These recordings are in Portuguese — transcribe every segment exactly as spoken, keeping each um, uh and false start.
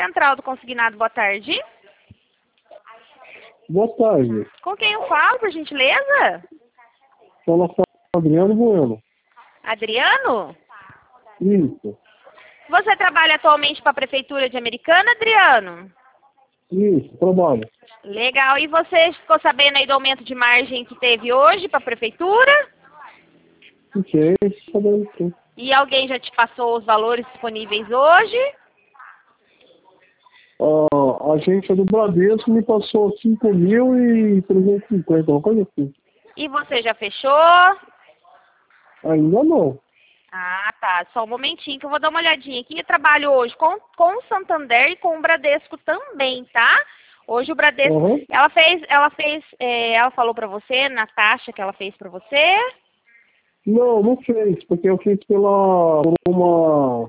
Central do Consignado, boa tarde. Boa tarde. Com quem eu falo, por gentileza? Fala com Adriano Bueno. Adriano? Isso. Você trabalha atualmente para a Prefeitura de Americana, Adriano? Isso, trabalho. Legal. E você ficou sabendo aí do aumento de margem que teve hoje para a Prefeitura? Fiquei sabendo sim. E alguém já te passou os valores disponíveis hoje? A agência do Bradesco me passou cinco mil e trezentos e cinquenta, uma coisa assim. E você já fechou? Ainda não. Ah, tá. Só um momentinho que eu vou dar uma olhadinha aqui. Eu trabalho hoje com, com o Santander e com o Bradesco também, tá? Hoje o Bradesco, Uhum. ela fez, ela fez, é, ela falou pra você, na taxa que ela fez pra você? Não, não fez, porque eu fiz pela por uma,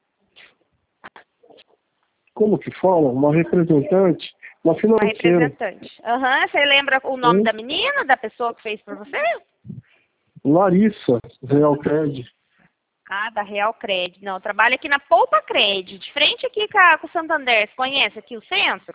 como que fala? Uma representante, uma Uma financeira. representante. Aham, você lembra o nome Hum? da menina, da pessoa que fez pra você? Larissa, Real Cred. Ah, da Real Cred. Não, eu trabalho aqui na Poupa Cred, de frente aqui com, a, com o Santander. Você conhece aqui o centro?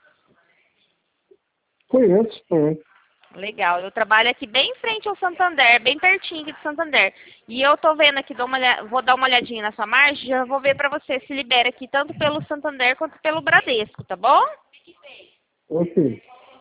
Conheço, conheço. Legal, eu trabalho aqui bem em frente ao Santander, bem pertinho aqui do Santander. E eu tô vendo aqui, dou uma olhada, vou dar uma olhadinha na sua margem, já vou ver pra você se libera aqui tanto pelo Santander quanto pelo Bradesco, tá bom? Ok.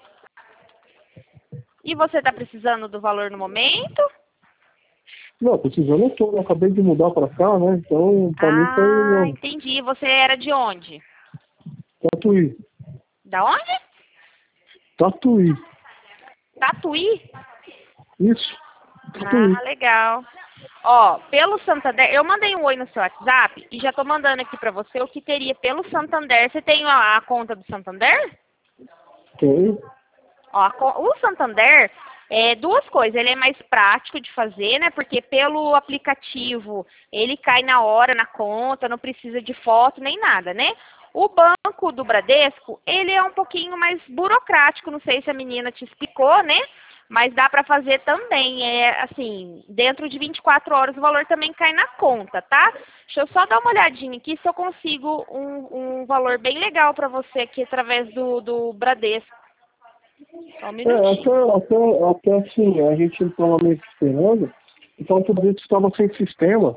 E você tá precisando do valor no momento? Não, precisando eu tô, eu acabei de mudar pra cá, né? Então, pra mim foi Ah, um entendi. Você era de onde? Tatuí. Da onde? Tatuí. Tatuí? Isso. Tatuí. Ah, legal. Ó, pelo Santander, eu mandei um oi no seu WhatsApp e já tô mandando aqui pra você o que teria pelo Santander. Você tem a, a conta do Santander? Tem. Ó, a co- o Santander, é duas coisas. Ele é mais prático de fazer, né? Porque pelo aplicativo ele cai na hora na conta, não precisa de foto nem nada, né? O banco do Bradesco, ele é um pouquinho mais burocrático. Não sei se a menina te explicou, né? Mas dá para fazer também. É assim, dentro de vinte e quatro horas o valor também cai na conta, tá? Deixa eu só dar uma olhadinha aqui se eu consigo um, um valor bem legal para você aqui através do, do Bradesco. Só um É, minutinho. até, até, até assim, a gente estava meio que esperando, então tudo isso estava sem sistema.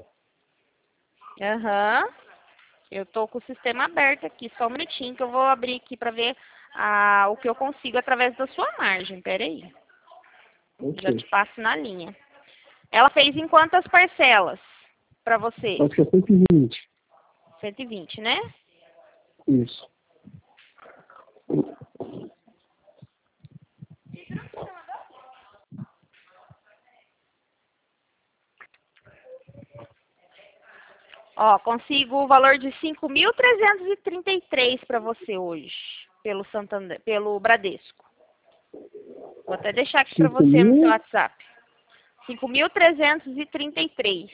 Aham. Eu tô com o sistema aberto aqui. Só um minutinho que eu vou abrir aqui para ver ah, o que eu consigo através da sua margem. Pera aí. Já Ok. te passo na linha. Ela fez em quantas parcelas para você? Acho que é cento e vinte. cento e vinte, né? Isso. Ó, consigo o valor de cinco mil trezentos e trinta e três para você hoje, pelo Santander, pelo Bradesco. Vou até deixar aqui para cinco você no seu mil. WhatsApp. cinco mil trezentos e trinta e três.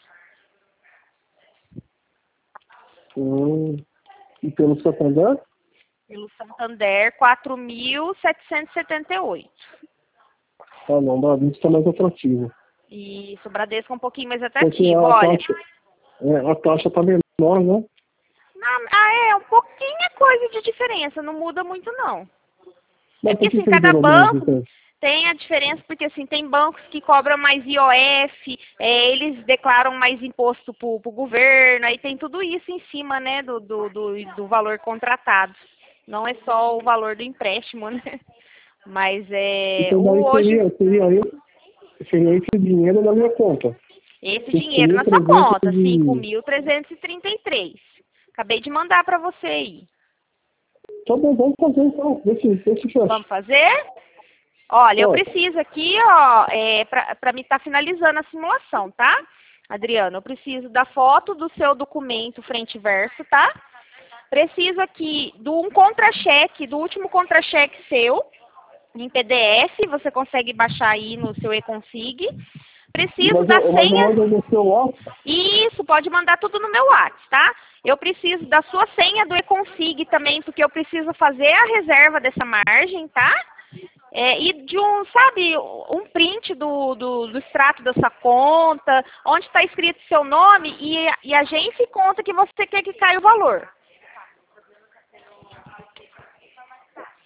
Hum, e pelo Santander? Pelo Santander, quatro mil setecentos e setenta e oito. Ah, não, o Bradesco está mais atrativo. Isso, o Bradesco é um pouquinho mais Porque atrativo. a Olha, taxa, é, a taxa está menor, né? na- ah, é um pouquinho é coisa de diferença, não muda muito não. É Mas porque por que assim, que ele cada virou menos, banco então? tem a diferença, porque assim, tem bancos que cobram mais I O F, é, eles declaram mais imposto pro, pro governo, aí tem tudo isso em cima, né, do, do, do, do valor contratado. Não é só o valor do empréstimo, né? Mas é, Então o daí hoje, seria, seria, esse, seria esse dinheiro na minha conta. esse cinco dinheiro mil na sua trezentos conta, cinco e... mil trezentos e trinta e três. Acabei de mandar para você aí. Tá bom, vamos fazer então. Vê se, vê se fecha. Vamos fazer? Olha, eu Ó, preciso aqui, ó, é, para mim estar finalizando a simulação, tá? Adriano, eu preciso da foto do seu documento frente e verso, tá? Preciso aqui de um contra-cheque, do último contra-cheque seu, em P D F, você consegue baixar aí no seu e-config. Preciso mas da eu, mas eu senha. mando no seu WhatsApp. Isso, pode mandar tudo no meu WhatsApp, tá? Eu preciso da sua senha do e-config também, porque eu preciso fazer a reserva dessa margem, tá? É, e de um, sabe, um print do, do, do extrato da sua conta, onde está escrito seu nome e, e agência e conta que você quer que caia o valor.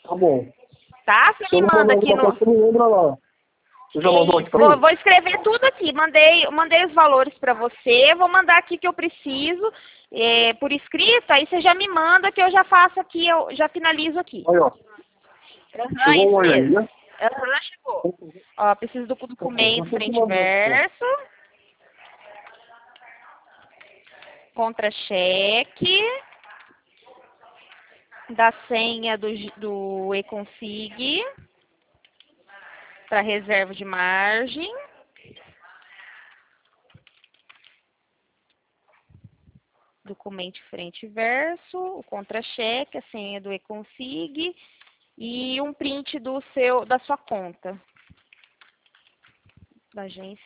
Tá bom. Tá? Você me manda aqui no... Você me lembra lá. Você já mandou aqui pra vou, mim? vou escrever tudo aqui. Mandei, mandei os valores para você. Vou mandar aqui que eu preciso é, por escrito. Aí você já me manda que eu já faço aqui, eu já finalizo aqui. Aí, ó. Uhum, Chegou isso um olho aí, mesmo. né? Uhum, chegou. Ó, preciso do documento frente e verso. Contra-cheque. Da senha do, do eConsig. Para reserva de margem. Documento frente e verso, o contra-cheque, a senha do eConsig e um print do seu, da sua conta da agência.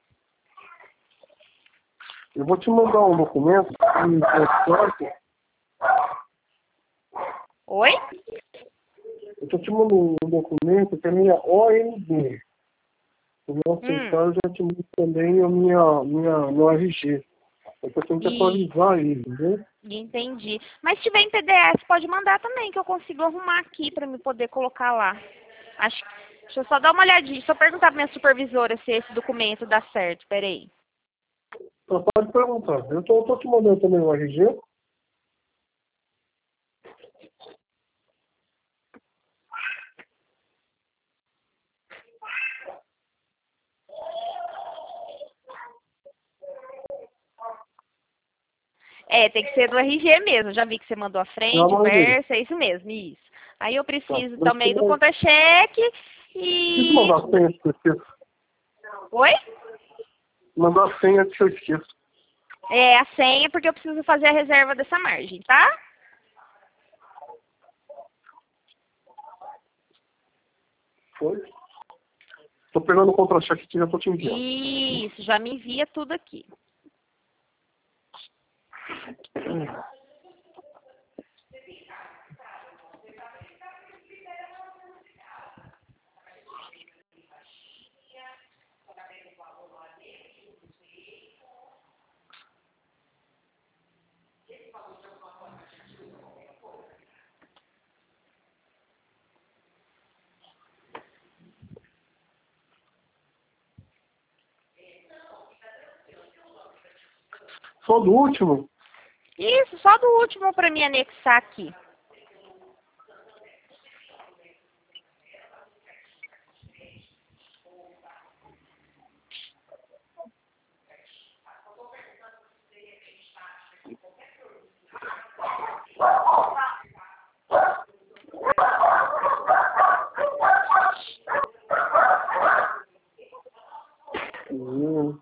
Eu vou te mandar um documento. Oi? Eu tô te mandando um documento que é a minha O N D. Se não aceitar, Hum. eu já te mando também a minha, minha, meu R G. É que eu tenho que E... atualizar ele, entendeu? Entendi. Mas se tiver em P D F, pode mandar também, que eu consigo arrumar aqui para me poder colocar lá. Acho... Deixa eu só dar uma olhadinha. Deixa eu perguntar para minha supervisora se esse documento dá certo. Peraí. Então pode perguntar. Eu tô, eu tô te mandando também o R G. É, tem que ser do R G mesmo. Já vi que você mandou a frente, Não, verso, é isso mesmo, isso. Aí eu preciso tá. também do contra-cheque Preciso e... mandar a senha que eu esqueço. Oi? Mandar a senha que eu esqueço. É, a senha, porque eu preciso fazer a reserva dessa margem, tá? Foi? Tô pegando o contra-cheque que já tô te enviando. Isso, já me envia tudo aqui. Só do último? Isso, só do último para me anexar aqui. Hum.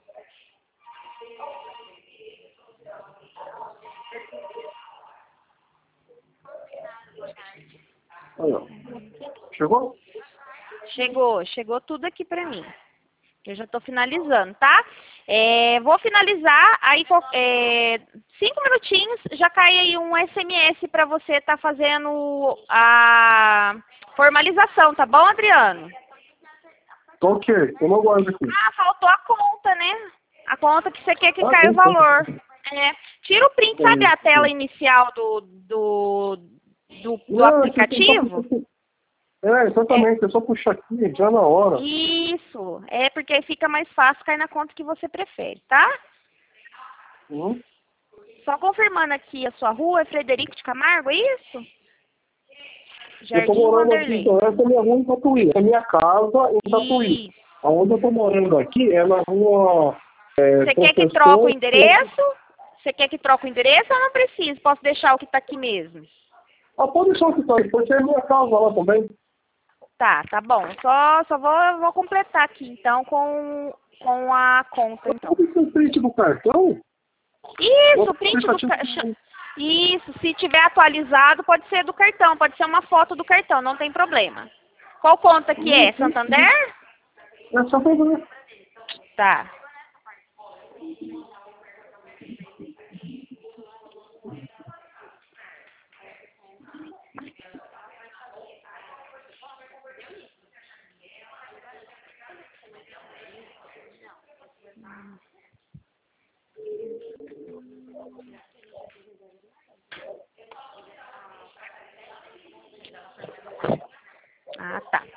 Aí, ó. Chegou? Chegou, chegou tudo aqui para mim. Eu já estou finalizando, tá? É, vou finalizar, aí é, cinco minutinhos, já cai aí um S M S para você estar tá fazendo a formalização, tá bom, Adriano? Tá ok, eu não guardo aqui. Ah, faltou a conta, né? A conta que você quer que Ah, caia o tem conta. valor. É. Tira o print, sabe É, a tela inicial do, do, do, do não, é que eu aplicativo? tô- é, É, exatamente, é só puxar aqui, já na hora. isso, é porque aí fica mais fácil cair na conta que você prefere, tá? Hum? Só confirmando aqui, a sua rua é Frederico de Camargo, é isso? Eu tô Jardim morando aqui, Vanderlei. então, essa é a minha rua em Tatuí. Essa é a minha casa em Tatuí. Isso. Aonde eu tô morando aqui é na rua... É, Você quer que troque o professor... endereço? Você quer que troque o endereço ou não precisa? Posso deixar o que tá aqui mesmo? Ah, pode deixar que tá aí, porque é a minha casa lá também. Tá, tá bom. Só, só vou, vou completar aqui, então, com, com a conta, então. Pode ser o print do cartão? Isso, Outro o print do... aplicativo... ca- Isso, se tiver atualizado, pode ser do cartão, pode ser uma foto do cartão, não tem problema. Qual conta que é? Santander? É só fazer. Tá.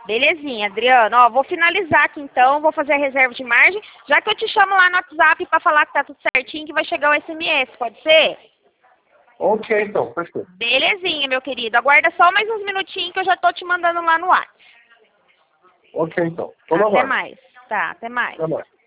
Belezinha, Adriano. Ó, vou finalizar aqui então, vou fazer a reserva de margem, já que eu te chamo lá no WhatsApp para falar que tá tudo certinho, que vai chegar o S M S, pode ser? Ok, então, perfeito. Belezinha, meu querido. Aguarda só mais uns minutinhos que eu já tô te mandando lá no WhatsApp. Ok, então. Tô Até na guarda. mais. Tá, até mais. Até mais.